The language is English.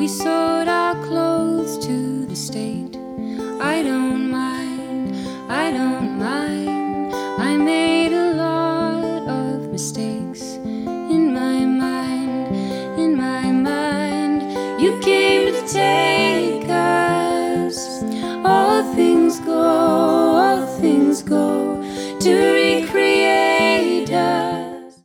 We sold our clothes to the state. I don't mind, I don't mind. I made a lot of mistakes in my mind, in my mind. You can't